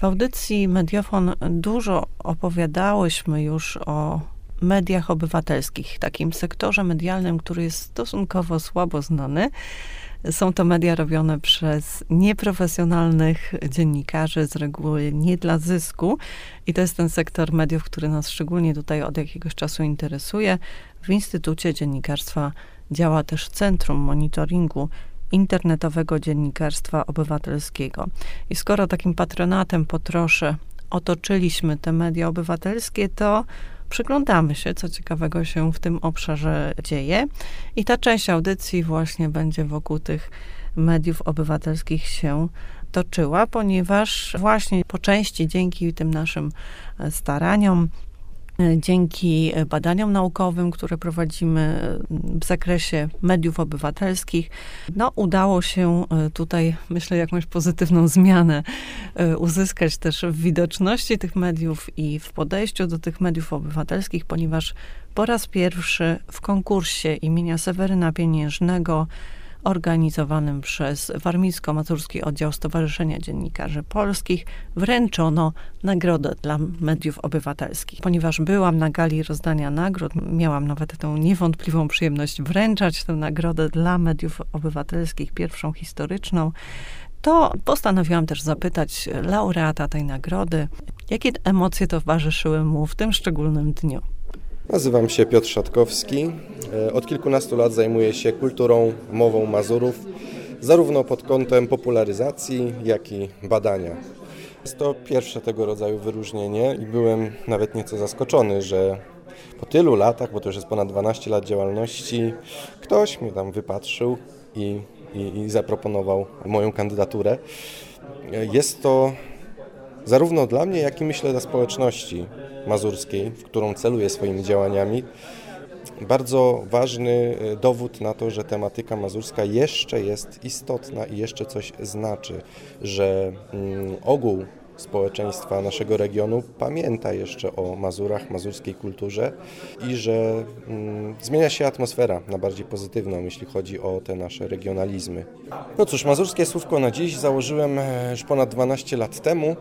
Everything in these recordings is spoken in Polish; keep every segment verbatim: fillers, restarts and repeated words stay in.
W audycji Mediofon dużo opowiadałyśmy już o mediach obywatelskich, takim sektorze medialnym, który jest stosunkowo słabo znany. Są to media robione przez nieprofesjonalnych dziennikarzy, z reguły nie dla zysku. I to jest ten sektor mediów, który nas szczególnie tutaj od jakiegoś czasu interesuje. W Instytucie Dziennikarstwa działa też Centrum Monitoringu Internetowego Dziennikarstwa Obywatelskiego. I skoro takim patronatem po trosze otoczyliśmy te media obywatelskie, to przyglądamy się, co ciekawego się w tym obszarze dzieje. I ta część audycji właśnie będzie wokół tych mediów obywatelskich się toczyła, ponieważ właśnie po części dzięki tym naszym staraniom, dzięki badaniom naukowym, które prowadzimy w zakresie mediów obywatelskich, no udało się tutaj, myślę, jakąś pozytywną zmianę uzyskać też w widoczności tych mediów i w podejściu do tych mediów obywatelskich, ponieważ po raz pierwszy w konkursie imienia Seweryna Pieniężnego organizowanym przez Warmińsko-Mazurski Oddział Stowarzyszenia Dziennikarzy Polskich wręczono nagrodę dla mediów obywatelskich. Ponieważ byłam na gali rozdania nagród, miałam nawet tę niewątpliwą przyjemność wręczać tę nagrodę dla mediów obywatelskich, pierwszą historyczną, to postanowiłam też zapytać laureata tej nagrody, jakie emocje towarzyszyły mu w tym szczególnym dniu. Nazywam się Piotr Szatkowski. Od kilkunastu lat zajmuję się kulturą, mową Mazurów, zarówno pod kątem popularyzacji, jak i badania. Jest to pierwsze tego rodzaju wyróżnienie i byłem nawet nieco zaskoczony, że po tylu latach, bo to już jest ponad dwanaście lat działalności, ktoś mnie tam wypatrzył i, i, i zaproponował moją kandydaturę. Jest to zarówno dla mnie, jak i myślę dla społeczności mazurskiej, w którą celuję swoimi działaniami, bardzo ważny dowód na to, że tematyka mazurska jeszcze jest istotna i jeszcze coś znaczy, że mm, ogół społeczeństwa naszego regionu pamięta jeszcze o Mazurach, mazurskiej kulturze i że mm, zmienia się atmosfera na bardziej pozytywną, jeśli chodzi o te nasze regionalizmy. No cóż, Mazurskie Słówko na dziś założyłem już ponad dwanaście lat temu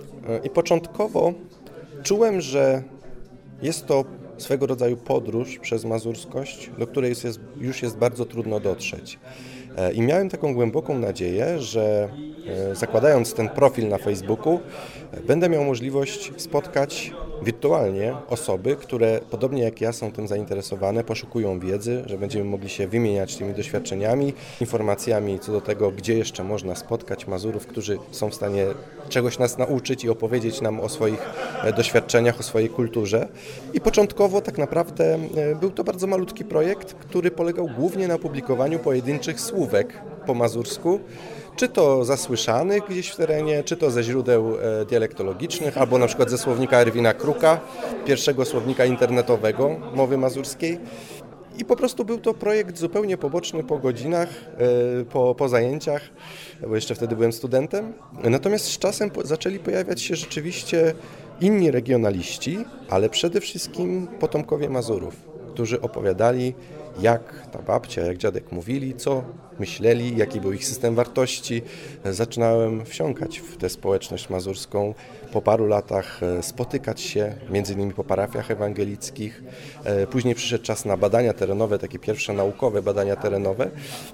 i początkowo czułem, że jest to swego rodzaju podróż przez mazurskość, do której jest, już jest bardzo trudno dotrzeć. I miałem taką głęboką nadzieję, że zakładając ten profil na Facebooku, będę miał możliwość spotkać wirtualnie osoby, które podobnie jak ja są tym zainteresowane, poszukują wiedzy, że będziemy mogli się wymieniać tymi doświadczeniami, informacjami co do tego, gdzie jeszcze można spotkać Mazurów, którzy są w stanie czegoś nas nauczyć i opowiedzieć nam o swoich doświadczeniach, o swojej kulturze. I początkowo tak naprawdę był to bardzo malutki projekt, który polegał głównie na publikowaniu pojedynczych słówek po mazursku, czy to zasłyszanych gdzieś w terenie, czy to ze źródeł dialektologicznych, albo na przykład ze słownika Erwina Kruka, pierwszego słownika internetowego mowy mazurskiej. I po prostu był to projekt zupełnie poboczny po godzinach, po, po zajęciach, bo jeszcze wtedy byłem studentem. Natomiast z czasem po, zaczęli pojawiać się rzeczywiście inni regionaliści, ale przede wszystkim potomkowie Mazurów, którzy opowiadali, jak ta babcia, jak dziadek mówili, co myśleli, jaki był ich system wartości. Zaczynałem wsiąkać w tę społeczność mazurską, po paru latach spotykać się, między innymi po parafiach ewangelickich. Później przyszedł czas na badania terenowe, takie pierwsze naukowe badania terenowe,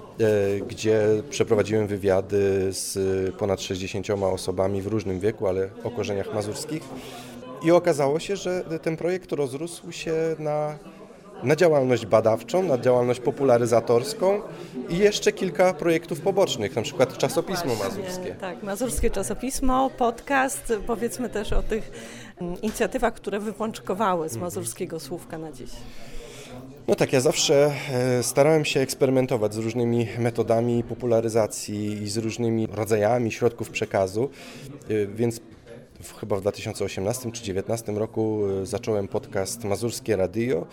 gdzie przeprowadziłem wywiady z ponad sześćdziesięcioma osobami w różnym wieku, ale o korzeniach mazurskich. I okazało się, że ten projekt rozrósł się na na działalność badawczą, na działalność popularyzatorską i jeszcze kilka projektów pobocznych, na przykład czasopismo Właśnie, mazurskie. Tak, mazurskie czasopismo, podcast, powiedzmy też o tych inicjatywach, które wypączkowały z mazurskiego słówka na dziś. No tak, ja zawsze starałem się eksperymentować z różnymi metodami popularyzacji i z różnymi rodzajami środków przekazu, więc w, chyba w dwa tysiące osiemnastym czy dwa tysiące dziewiętnastym roku zacząłem podcast Mazurskie Radio,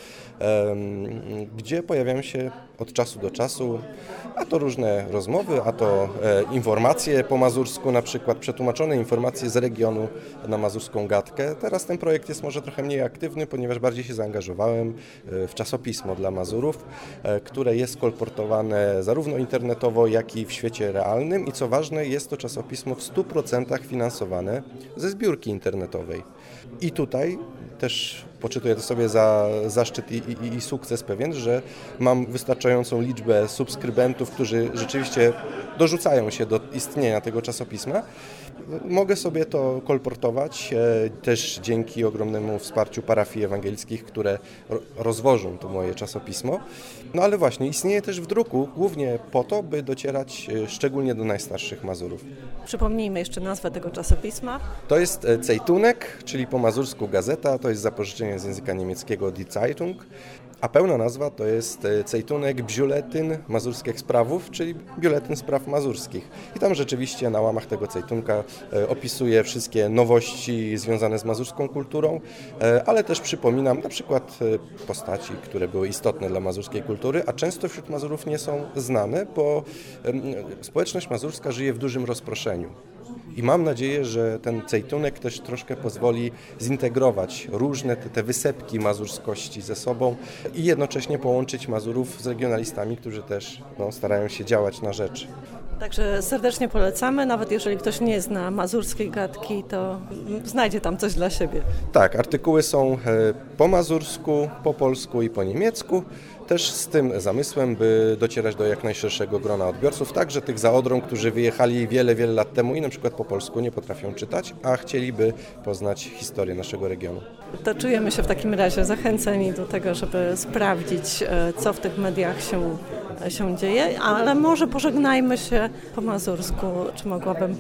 gdzie pojawiają się od czasu do czasu a to różne rozmowy, a to informacje po mazursku, na przykład przetłumaczone informacje z regionu na mazurską gadkę. Teraz ten projekt jest może trochę mniej aktywny, ponieważ bardziej się zaangażowałem w czasopismo dla Mazurów, które jest kolportowane zarówno internetowo, jak i w świecie realnym i co ważne, jest to czasopismo w stu procentach finansowane ze zbiórki internetowej. I tutaj też poczytuję to sobie za zaszczyt i, i, i sukces pewien, że mam wystarczającą liczbę subskrybentów, którzy rzeczywiście dorzucają się do istnienia tego czasopisma. Mogę sobie to kolportować też dzięki ogromnemu wsparciu parafii ewangelickich, które rozwożą to moje czasopismo. No ale właśnie, istnieje też w druku, głównie po to, by docierać szczególnie do najstarszych Mazurów. Przypomnijmy jeszcze nazwę tego czasopisma. To jest Zeitunek, czyli po mazursku gazeta, to jest zapożyczenie z języka niemieckiego Die Zeitung, a pełna nazwa to jest Zeitunek Biuletyn Mazurskich Sprawów, czyli Biuletyn Spraw Mazurskich. I tam rzeczywiście na łamach tego Zeitunka opisuje wszystkie nowości związane z mazurską kulturą, ale też przypominam na przykład postaci, które były istotne dla mazurskiej kultury, a często wśród Mazurów nie są znane, bo społeczność mazurska żyje w dużym rozproszeniu. I mam nadzieję, że ten Zeitunek też troszkę pozwoli zintegrować różne te, te wysepki mazurskości ze sobą i jednocześnie połączyć Mazurów z regionalistami, którzy też no, starają się działać na rzecz. Także serdecznie polecamy, nawet jeżeli ktoś nie zna mazurskiej gadki, to znajdzie tam coś dla siebie. Tak, artykuły są po mazursku, po polsku i po niemiecku. Też z tym zamysłem, by docierać do jak najszerszego grona odbiorców, także tych za Odrą, którzy wyjechali wiele, wiele lat temu i na przykład po polsku nie potrafią czytać, a chcieliby poznać historię naszego regionu. To czujemy się w takim razie zachęceni do tego, żeby sprawdzić, co w tych mediach się, się dzieje, ale może pożegnajmy się po mazursku. Czy mogłabym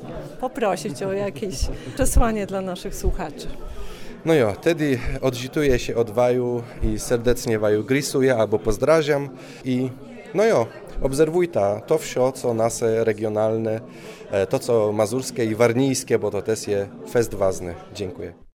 poprosić o jakieś przesłanie dla naszych słuchaczy? No jo, tedy odžituję się od waju i serdecznie waju grisuję albo pozdrawiam i no jo, obserwujta to wsio, co nasze regionalne, to co mazurskie i warnijskie, bo to też jest fest ważny. Dziękuję.